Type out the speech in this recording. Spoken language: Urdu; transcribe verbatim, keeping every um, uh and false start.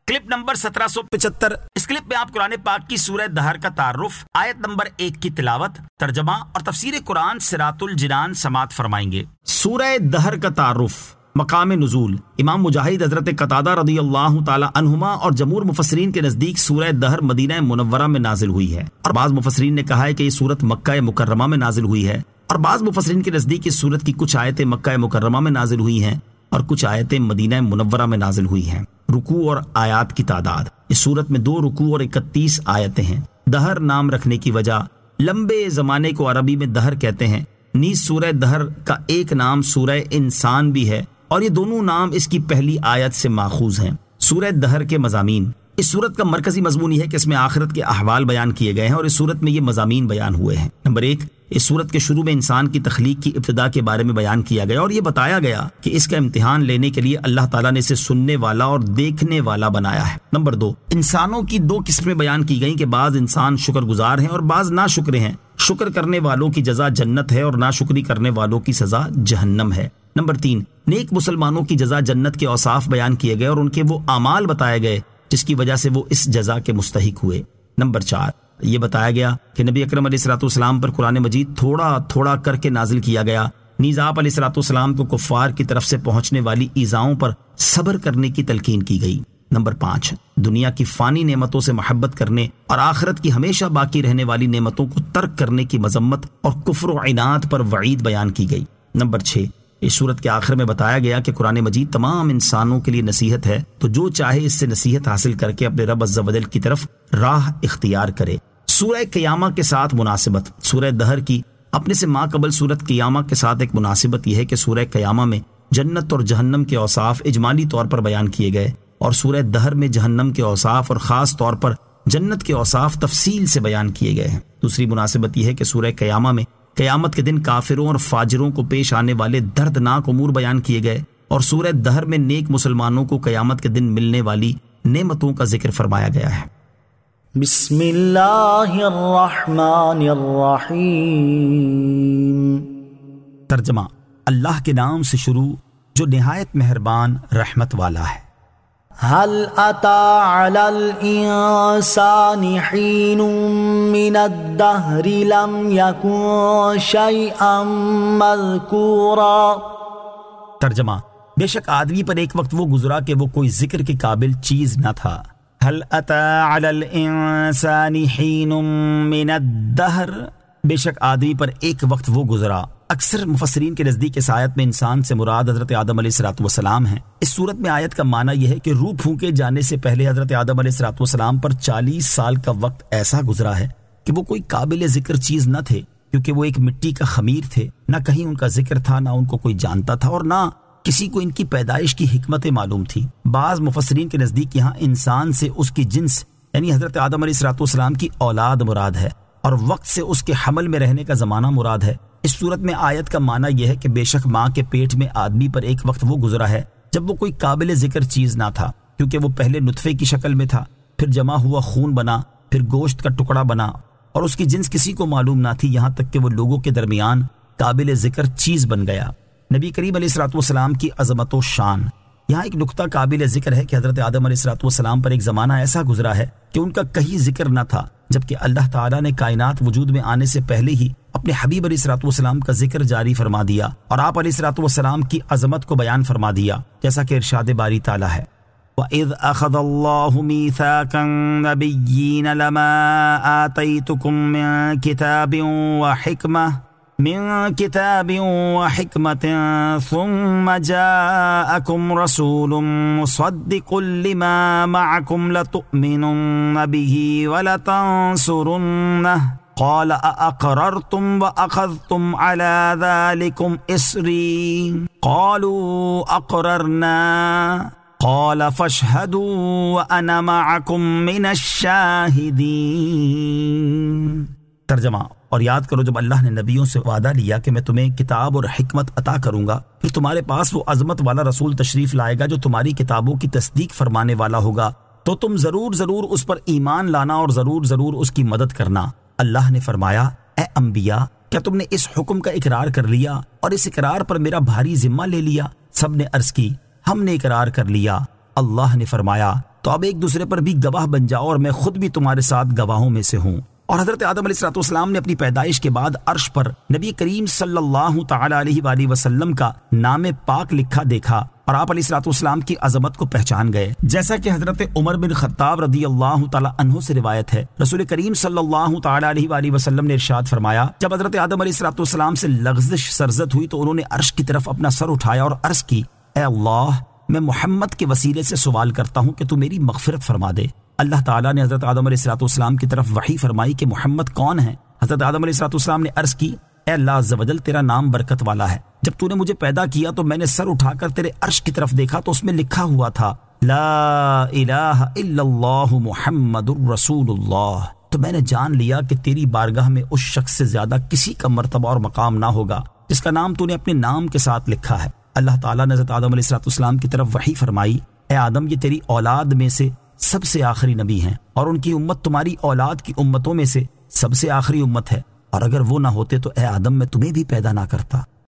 کلپ نمبر سترہ سو پچہتر۔ اس کلپ میں آپ قرآن پاک کی سورہ دہر کا تعارف، آیت نمبر ایک کی تلاوت، ترجمہ اور تفسیر قرآن صراط الجنان سماعت فرمائیں گے۔ سورہ دہر کا تعارف، مقام نزول۔ امام مجاہد حضرت قتادہ رضی اللہ تعالی عنہما اور جمہور مفسرین کے نزدیک سورہ دہر مدینہ منورہ میں نازل ہوئی ہے، اور بعض مفسرین نے کہا ہے کہ یہ سورت مکہ مکرمہ میں نازل ہوئی ہے، اور بعض مفسرین کے نزدیک اس سورت کی کچھ آیتیں مکہ مکرمہ میں نازل ہوئی ہیں اور کچھ آیتیں مدینہ منورہ میں نازل ہوئی ہیں۔ رکوع اور آیات کی تعداد، اس سورت میں دو رکوع اور اکتیس آیتیں ہیں۔ دہر نام رکھنے کی وجہ، لمبے زمانے کو عربی میں دہر کہتے ہیں، نیز سورہ دہر کا ایک نام سورہ انسان بھی ہے، اور یہ دونوں نام اس کی پہلی آیت سے ماخوذ ہیں۔ سورہ دہر کے مضامین، اس سورت کا مرکزی مضمون یہ ہے کہ اس میں آخرت کے احوال بیان کیے گئے ہیں، اور اس سورت میں یہ مضامین بیان ہوئے ہیں۔ نمبر ایک، اس سورت کے شروع میں انسان کی تخلیق کی ابتدا کے بارے میں بیان کیا گیا، اور یہ بتایا گیا کہ اس کا امتحان لینے کے لیے اللہ تعالیٰ نے اسے سننے والا اور دیکھنے والا بنایا ہے۔ نمبر دو، انسانوں کی دو قسمیں بیان کی گئیں کہ بعض انسان شکر گزار ہیں اور بعض ناشکر ہیں۔ شکر کرنے والوں کی جزا جنت ہے اور ناشکری کرنے والوں کی سزا جہنم ہے۔ نمبر تین، نیک مسلمانوں کی جزا جنت کے اوصاف بیان کیے گئے اور ان کے وہ اعمال بتائے گئے جس کی وجہ سے وہ اس جزا کے مستحق ہوئے۔ نمبر چار، یہ بتایا گیا کہ نبی اکرم علیہ الصلوۃ والسلام پر قرآن مجید تھوڑا تھوڑا کر کے نازل کیا گیا، نیز آپ علیہ الصلوۃ والسلام کو کفار کی طرف سے پہنچنے والی ایذاؤں پر صبر کرنے کی تلقین کی گئی۔ نمبر پانچ، دنیا کی فانی نعمتوں سے محبت کرنے اور آخرت کی ہمیشہ باقی رہنے والی نعمتوں کو ترک کرنے کی مذمت اور کفر و عناد پر وعید بیان کی گئی۔ نمبر چھ، اس سورت کے آخر میں بتایا گیا کہ قرآن مجید تمام انسانوں کے لیے نصیحت ہے، تو جو چاہے اس سے نصیحت حاصل کر کے اپنے رب عز و جل کی طرف راہ اختیار کرے۔ سورہ قیامہ کے ساتھ مناسبت، سورہ دہر کی اپنے سے ماں قبل سورت قیامہ کے ساتھ ایک مناسبت یہ ہے کہ سورہ قیامہ میں جنت اور جہنم کے اوصاف اجمالی طور پر بیان کیے گئے، اور سورہ دہر میں جہنم کے اوصاف اور خاص طور پر جنت کے اوصاف تفصیل سے بیان کیے گئے ہیں۔ دوسری مناسبت یہ ہے کہ سورہ قیامہ میں قیامت کے دن کافروں اور فاجروں کو پیش آنے والے دردناک امور بیان کیے گئے، اور سورہ دہر میں نیک مسلمانوں کو قیامت کے دن ملنے والی نعمتوں کا ذکر فرمایا گیا ہے۔ بسم اللہ الرحمن الرحیم۔ ترجمہ، اللہ کے نام سے شروع جو نہایت مہربان رحمت والا ہے۔ هل أتى على الإنسان حين من الدهر لم يكن شيئا مذكورا۔ ترجمہ، بے شک آدمی پر ایک وقت وہ گزرا کہ وہ کوئی ذکر کے قابل چیز نہ تھا۔ هل أتى على الإنسان حين من الدهر، بے شک آدمی پر ایک وقت وہ گزرا۔ اکثر مفسرین کے نزدیک اس آیت میں انسان سے مراد حضرت آدم علیہ الصلوۃ والسلام ہیں۔ اس صورت میں آیت کا معنی یہ ہے کہ روح پھونکے جانے سے پہلے حضرت آدم علیہ الصلوۃ والسلام پر چالیس سال کا وقت ایسا گزرا ہے کہ وہ کوئی قابل ذکر چیز نہ تھے، کیونکہ وہ ایک مٹی کا خمیر تھے، نہ کہیں ان کا ذکر تھا، نہ ان کو کوئی جانتا تھا، اور نہ کسی کو ان کی پیدائش کی حکمتیں معلوم تھی۔ بعض مفسرین کے نزدیک یہاں انسان سے اس کی جنس یعنی حضرت آدم علیہ الصلوۃ والسلام کی اولاد مراد ہے، اور وقت سے اس کے حمل میں رہنے کا زمانہ مراد ہے۔ اس صورت میں آیت کا معنی یہ ہے کہ بے شک ماں کے پیٹ میں آدمی پر ایک وقت وہ گزرا ہے جب وہ کوئی قابل ذکر چیز نہ تھا، کیونکہ وہ پہلے نطفے کی شکل میں تھا، پھر جمع ہوا خون بنا، پھر گوشت کا ٹکڑا بنا، اور اس کی جنس کسی کو معلوم نہ تھی، یہاں تک کہ وہ لوگوں کے درمیان قابل ذکر چیز بن گیا۔ نبی کریم علیہ الصلوۃ والسلام کی عظمت و شان، یہاں ایک نقطہ قابل ذکر ہے کہ حضرت آدم علیہ الصلوۃ والسلام پر ایک زمانہ ایسا گزرا ہے کہ ان کا کہیں ذکر نہ تھا، جبکہ اللہ تعالیٰ نے کائنات وجود میں آنے سے پہلے ہی اپنے حبیب علیہ الصلوۃ والسلام کا ذکر جاری فرما دیا اور آپ علیہ الصلوۃ والسلام کی عظمت کو بیان فرما دیا، جیسا کہ ارشاد باری تعالیٰ ہے، وَإِذْ أَخَذَ اللَّهُ مِيثَاقَ النَّبِيِّينَ لَمَا آتَيْتُكُم مِّن كِتَابٍ وَحِكْمَةٍ من كتاب وحكمة ثم جاءكم رسول مصدق لما معكم لتؤمنن به ولتنصرنه قال أأقررتم وأخذتم على ذلكم إصري قالوا أقررنا قال فاشهدوا وأنا معكم من الشاهدين۔ ترجمہ، اور یاد کرو جب اللہ نے نبیوں سے وعدہ لیا کہ میں تمہیں کتاب اور حکمت عطا کروں گا، پھر تمہارے پاس وہ عظمت والا رسول تشریف لائے گا جو تمہاری کتابوں کی تصدیق فرمانے والا ہوگا، تو تم ضرور ضرور اس پر ایمان لانا اور ضرور ضرور اس کی مدد کرنا۔ اللہ نے فرمایا، اے انبیاء، کیا تم نے اس حکم کا اقرار کر لیا اور اس اقرار پر میرا بھاری ذمہ لے لیا؟ سب نے عرض کی، ہم نے اقرار کر لیا۔ اللہ نے فرمایا تو اب ایک دوسرے پر بھی گواہ بن جاؤ اور میں خود بھی تمہارے ساتھ گواہوں میں سے ہوں۔ اور حضرت آدم علیہ الصلوۃ والسلام نے اپنی پیدائش کے بعد عرش پر نبی کریم صلی اللہ تعالی علیہ وآلہ وسلم کا نام پاک لکھا دیکھا اور آپ علیہ الصلوۃ والسلام کی عظمت کو پہچان گئے، جیسا کہ حضرت عمر بن خطاب رضی اللہ تعالی عنہ سے روایت ہے۔ رسول کریم صلی اللہ تعالی علیہ وآلہ وسلم نے ارشاد فرمایا، جب حضرت آدم علیہ الصلوۃ والسلام سے لغزش سرزد ہوئی تو انہوں نے عرش کی طرف اپنا سر اٹھایا اور عرض کی، اے اللہ، میں محمد کے وسیلے سے سوال کرتا ہوں کہ تو میری مغفرت فرما دے۔ اللہ تعالیٰ نے حضرت آدم علیہ الصلوۃ والسلام کی طرف وحی فرمائی کہ محمد کون ہے؟ حضرت آدم علیہ الصلوۃ والسلام نے عرض کی، اے اللہ عز و جل، تیرا نام برکت والا ہے۔ جب تو نے مجھے پیدا کیا تو میں نے سر اٹھا کر تیرے عرش کی طرف دیکھا تو اس میں لکھا ہوا تھا لا الہ الا اللہ محمد الرسول اللہ، تو میں نے جان لیا کہ تیری بارگاہ میں اس شخص سے زیادہ کسی کا مرتبہ اور مقام نہ ہوگا جس کا نام تو نے اپنے نام کے ساتھ لکھا ہے۔ اللہ تعالیٰ نے حضرت آدم علیہ الصلوۃ والسلام کی طرف وحی فرمائی، اے آدم، یہ تیری اولاد میں سے سب سے آخری نبی ہیں اور ان کی امت تمہاری اولاد کی امتوں میں سے سب سے آخری امت ہے، اور اگر وہ نہ ہوتے تو اے آدم میں تمہیں بھی پیدا نہ کرتا۔